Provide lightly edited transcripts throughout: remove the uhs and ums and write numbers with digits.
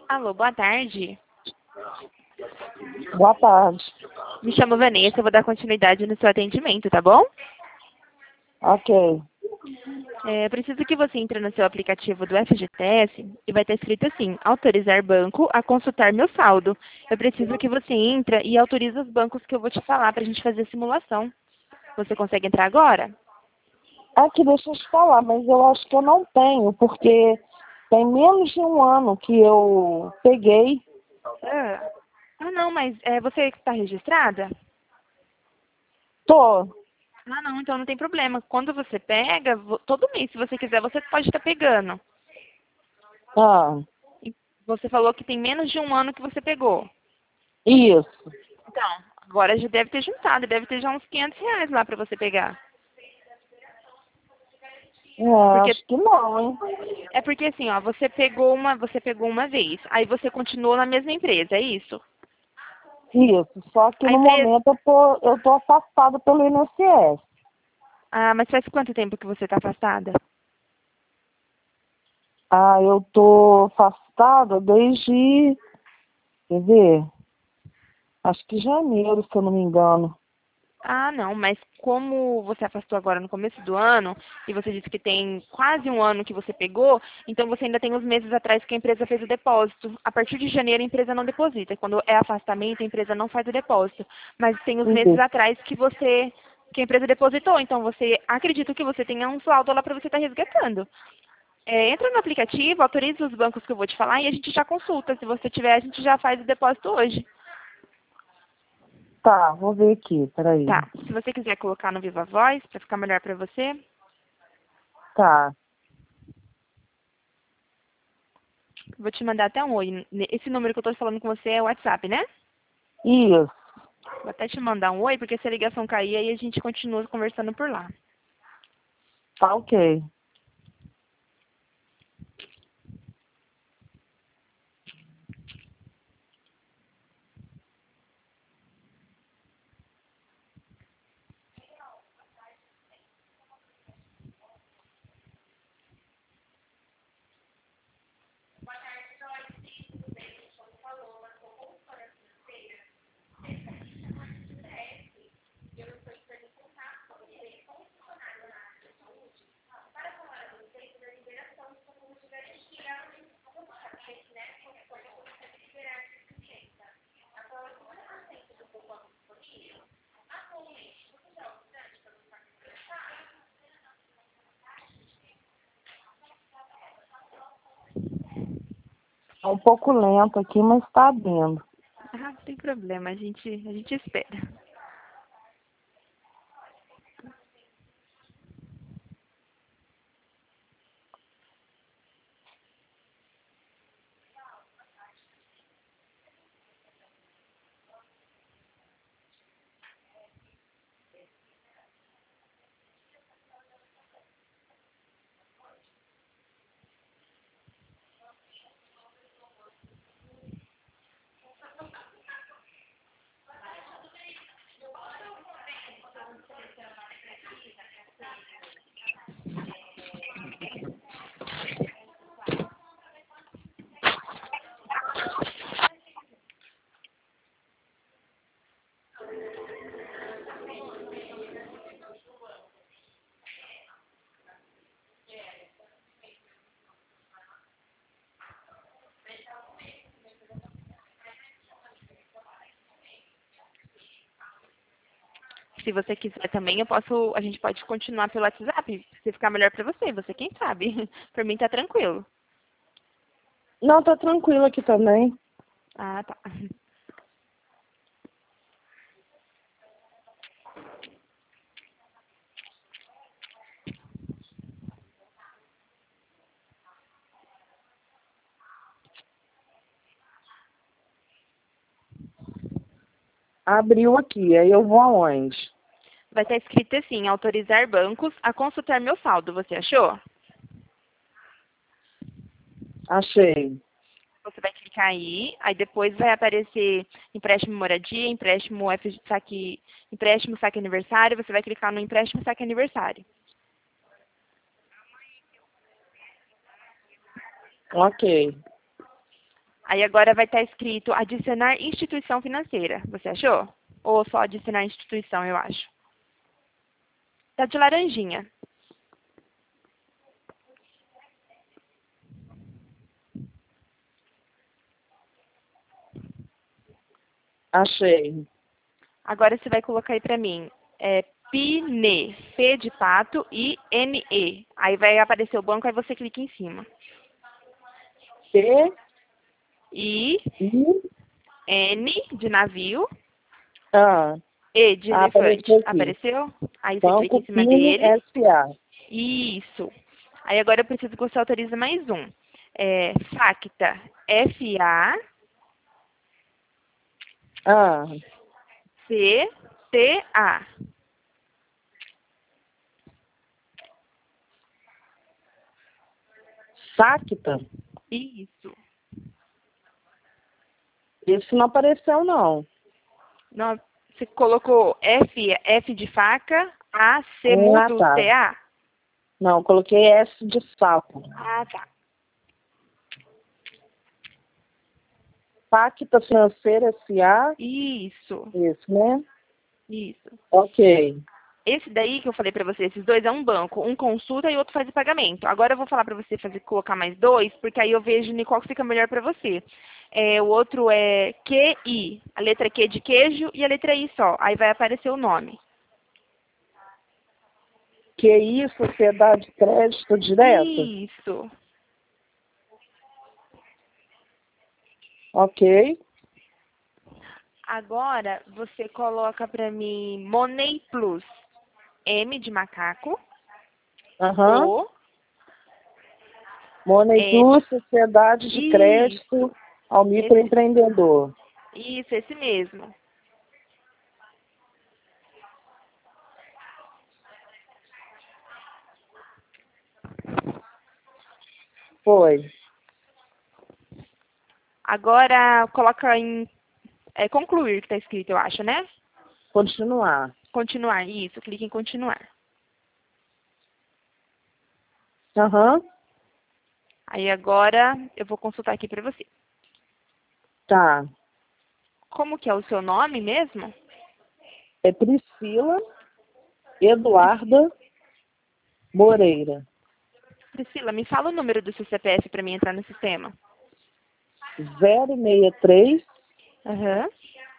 Alô, boa tarde. Boa tarde. Me chamo Vanessa, eu vou dar continuidade no seu atendimento, tá bom? Ok. Eu preciso que você entre no seu aplicativo do FGTS e vai estar escrito assim, autorizar banco a consultar meu saldo. Eu preciso que você entre e autorize os bancos que eu vou te falar para a gente fazer a simulação. Você consegue entrar agora? Aqui, deixa eu te falar, mas eu acho que eu não tenho, porque tem menos de um ano que eu peguei. Não, mas você está registrada? Tô. Não, então não tem problema. Quando você pega, todo mês, se você quiser, você pode estar pegando. Ah, E você falou que tem menos de um ano que você pegou. isso. Então, agora já deve ter juntado, deve ter já uns R$ 500 lá para você pegar. Porque Acho que não, hein? porque assim, ó, você pegou uma vez, aí você continuou na mesma empresa, é isso? Isso. Só que A no empresa. momento eu tô afastada pelo INSS. Ah, mas faz quanto tempo que você está afastada? Ah, eu tô afastada desde, quer ver? Acho que janeiro, se eu não me engano. Ah, não, mas como você afastou agora no começo do ano, e você disse que tem quase um ano que você pegou, então você ainda tem uns meses atrás que a empresa fez o depósito. A partir de janeiro a empresa não deposita. Quando é afastamento, a empresa não faz o depósito. Mas tem os meses Isso. atrás que a empresa depositou. Então você acredito que você tenha um saldo lá para você estar resgatando. Entra no aplicativo, autoriza os bancos que eu vou te falar e a gente já consulta. Se você tiver, a gente já faz o depósito hoje. Tá, vou ver aqui, peraí. Tá. Se você quiser colocar no Viva Voz, para ficar melhor para você, Tá, vou te mandar até um oi. Esse número que eu tô falando com você é o WhatsApp, né? isso. Vou até te mandar um oi, porque se a ligação cair, aí a gente continua conversando por lá. Tá ok. É um pouco lento aqui, mas tá abrindo. Não tem problema, a gente espera. Se você quiser também, a gente pode continuar pelo WhatsApp, se ficar melhor pra você quem sabe. Por mim tá tranquilo. Não, tá tranquilo aqui também. Ah, tá. Abriu aqui, aí eu vou aonde? Vai estar escrito assim, autorizar bancos a consultar meu saldo, você achou? Achei. Você vai clicar aí depois vai aparecer empréstimo moradia, empréstimo saque aniversário, você vai clicar no empréstimo saque aniversário. Ok. Aí agora vai estar escrito adicionar instituição financeira. Você achou? Ou só adicionar instituição, eu acho. Tá de laranjinha. Achei. Agora você vai colocar aí pra mim. PINE. P de pato e NE. Aí vai aparecer o banco, aí você clica em cima. P, I, I, N de navio. A. E de elefante. Apareceu aqui. Apareceu? Aí você clica Banco em cima Pine dele. S.A. Isso. Aí agora eu preciso que você autorize mais um. FACTA. F-A-C-T-A. Ah, Sacta. Isso. Esse não apareceu, não. Não, você colocou F de faca, A, C Ah, mudo, tá. T-A? Não, coloquei S de sapo. Ah, tá. Pacta Financeira S.A. Isso. Isso, né? Isso. Ok. Esse daí que eu falei pra você, esses dois é um banco. Um consulta e outro faz o pagamento. Agora eu vou falar pra você colocar mais dois, porque aí eu vejo em qual que fica melhor pra você. O outro é QI. A letra Q de queijo e a letra I só. Aí vai aparecer o nome. QI, Sociedade de Crédito Direto. Isso. Ok. Agora você coloca pra mim Money Plus. M de macaco. Aham. O. Money N. Plus, Sociedade de Isso. Crédito ao Microempreendedor. Isso, esse mesmo. Foi. Agora coloca em concluir, que está escrito, eu acho, né? Continuar. Continuar, isso, clique em continuar. Aham. Aí agora eu vou consultar aqui para você. Tá. Como que é o seu nome mesmo? É Priscila Eduarda Moreira. Priscila, me fala o número do seu CPF para mim entrar no sistema. 063 Aham.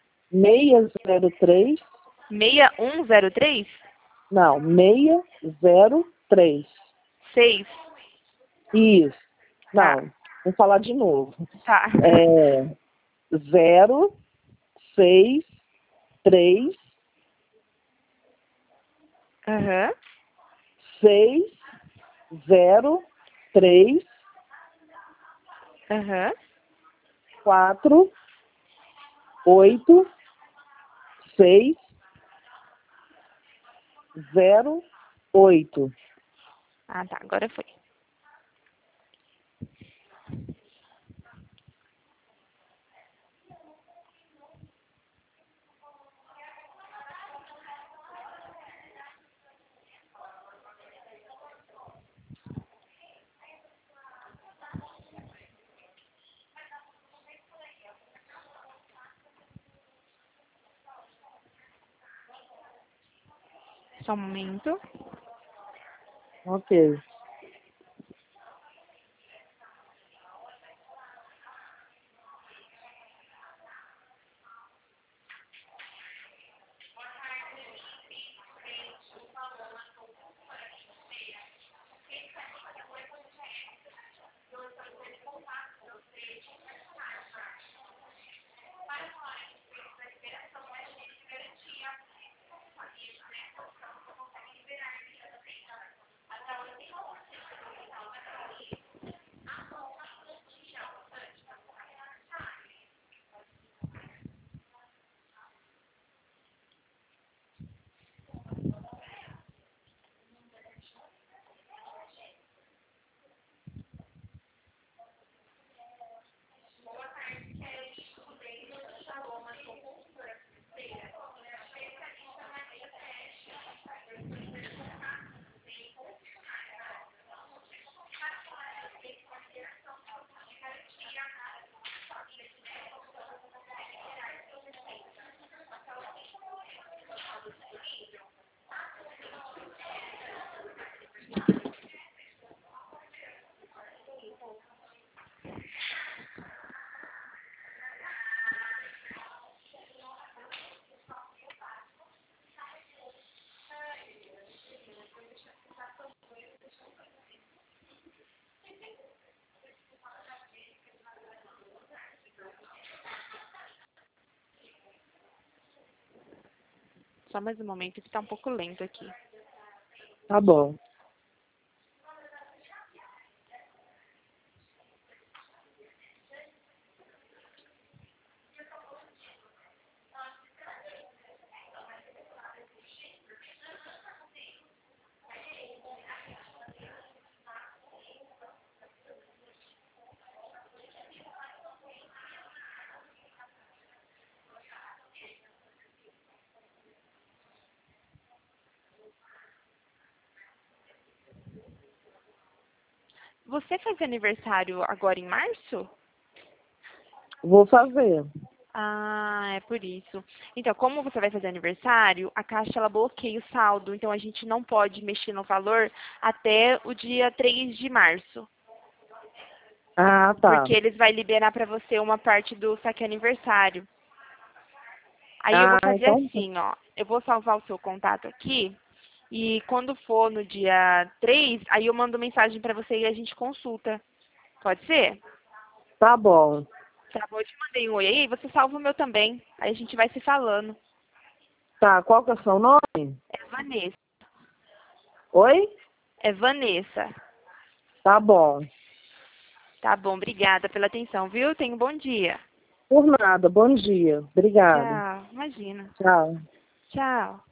603. 6103? Não, 603. 6. Isso. Tá, Não, vou falar de novo. tá. É 063 Aham. 603 Aham. 48608. Ah, tá, agora foi. Só um momento. Ok. Só mais um momento que tá um pouco lento aqui. Tá bom. Você faz aniversário agora em março? Vou fazer. Ah, é por isso. Então, como você vai fazer aniversário, a Caixa ela bloqueia o saldo. Então, a gente não pode mexer no valor até o dia 3 de março. Ah, tá. Porque eles vão liberar para você uma parte do saque aniversário. Aí eu Ah, vou fazer então tá. assim, ó. Eu vou salvar o seu contato aqui. E quando for no dia 3, aí eu mando mensagem para você e a gente consulta. Pode ser? Tá bom. Tá bom, eu te mandei um oi aí, você salva o meu também. Aí a gente vai se falando. Tá, qual que é o seu nome? É Vanessa. Oi? É Vanessa. Tá bom. Tá bom, obrigada pela atenção, viu? Tenha um bom dia. Por nada, bom dia. Obrigada. Tchau. Imagina. Tchau. Tchau.